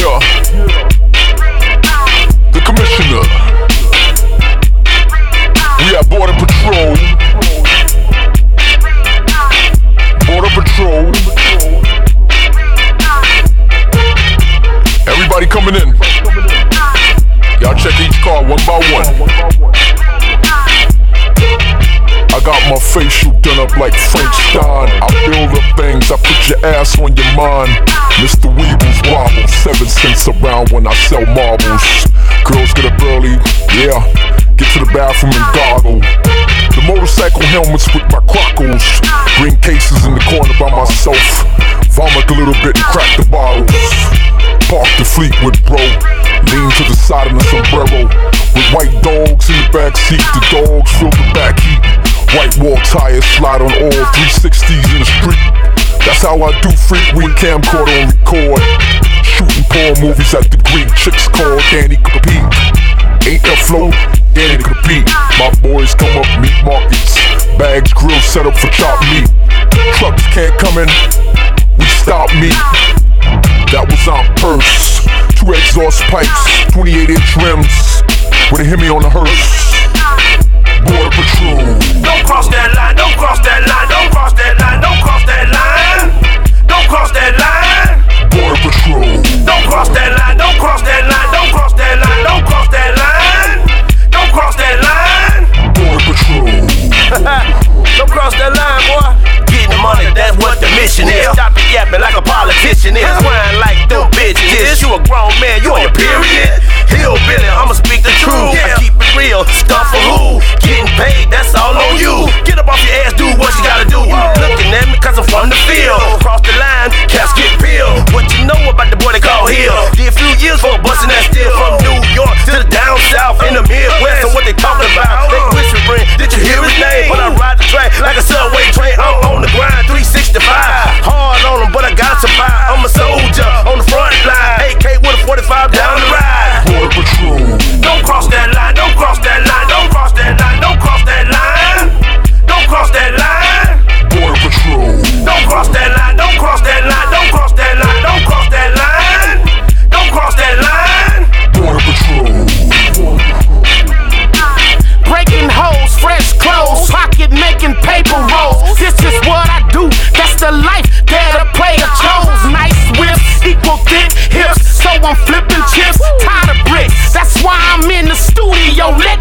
Yeah. The commissioner. We have Border Patrol. Border Patrol. Everybody coming in. Y'all check each car one by one. I got my facial done up like French Stein. I build up things, I put your ass on your mind. Mr. Weebles wobble, 7 cents around when I sell marbles. Girls get up early, yeah, get to the bathroom and goggle. The motorcycle helmets with my crockles. Bring cases in the corner by myself. Vomit a little bit and crack the bottles. Park the Fleetwood, bro. Lean to the side of the sombrero. With white dogs in the backseat, the dogs fill the back heat. White wall tires slide on all 360s in the street. That's how I do freak weed, camcorder on record. Shooting porn movies at the Greek. Chicks call Danny Compete. Ain't that flow? Danny Compete. My boys come up meat markets. Bags grilled set up for chopped meat. Trucks can't come in, we stop meat. That was on purse. 2 exhaust pipes, 28-inch rims with a Hemi on the hearse. Border Patrol. Don't cross that line, don't cross that line, don't cross that line, don't cross that line. Don't cross that line. Border Patrol. Don't cross that line, don't cross that line, don't cross that line, don't cross that line. Don't cross that line. Border Patrol. Don't cross that line, boy. Getting the money, that's what the mission is. Stop it yapping like a politician is. Crying like them bitches is. You a grown man, you on your period. Hillbilly, I'ma speak the truth. I keep it real, stuff for who? Getting paid, that's all on you. Get up off your ass, do what you gotta do. You looking at me cause I'm from the field. Cross the line, cats get peeled. What you know about the boy they call Hill? Did a few years for busting that steel. From New York to the down south in the Midwest. So what they talking about? They whispering, did you hear his name? When I ride the train like a subway train, I'm on the grind 365. Hard on them, but I gotta survive. I'm a soldier on the front line. AK with a 45 down the ride. Border Patrol. Don't cross that line, don't cross that line, don't cross that line, don't cross that line. Don't cross that line. Border Patrol. Don't cross that line, don't cross that line, don't cross that line, don't cross that line. Don't cross that line. Border Patrol. Breaking hoes, fresh clothes, pocket making paper rolls. This is what I do, that's the life that a player chose. Nice whips, equal thick hips, so I'm flipping chips, tired of bricks. That's why I'm in the studio, let